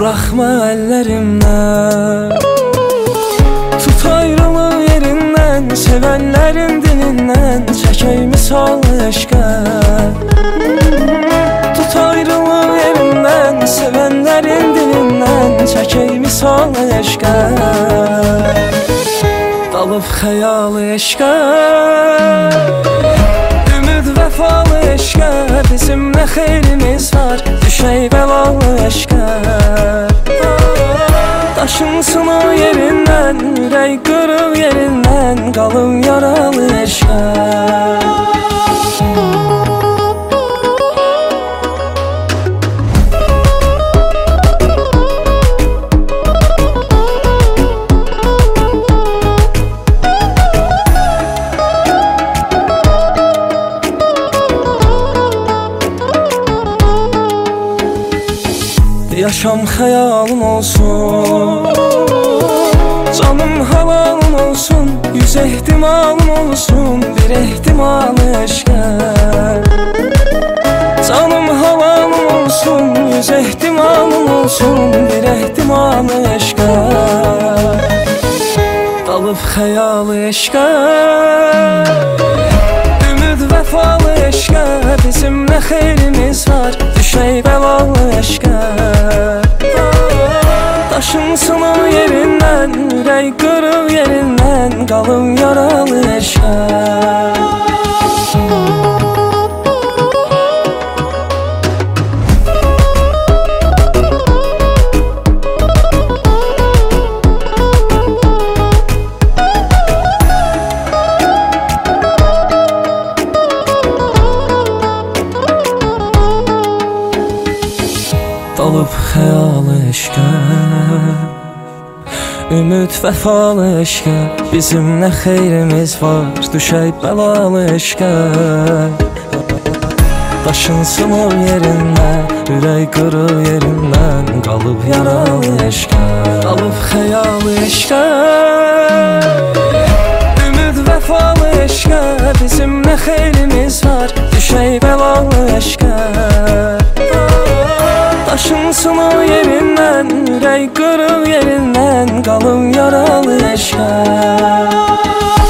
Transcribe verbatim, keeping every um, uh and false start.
Bırakma ellerimden, tut ayrılıq yerindən, sevənlərin dilindən çəkək misal eşqə. Tut ayrılıq yerindən, sevənlərin dilindən çəkək misal eşqə. Dalıb xəyal eşqə, ümid vəfalı eşqə. Bizim nə xeyrimiz var, düşək bəlalı eşqə. Daşınsın o yerindən, ürək qırıq yerindən, qalın yaralı eşqə. Yaşam xəyalım olsun, canım halalım olsun, yüz ehtimalım olsun, bir ehtimal eşqə. Canım halalım olsun, yüz ehtimalım olsun, bir ehtimal eşqə. Dalıb xəyal eşqə, ümid vəfalı eşqə. Bizim nə xeyrimiz var, düşək bəlalı eşqə. Daşınsın o yerindən, ürək qırıq yerindən, qalın yaralı eşqə. Dalıb xəyal eşqə, ümid vəfalı eşqə. Bizim nə xeyrimiz var, düşək bəlalı eşqə. Daşınsın o yerindən, ürək qırıq yerindən, qalıb yaralı eşqə. Dalıb xəyal eşqə, ümid vəfalı eşqə. Bizim nə xeyrimiz var, düşək bəlalı eşqə. Daşınsın o yerindən, ürək qırıq yerindən, qalın yaralı eşqə.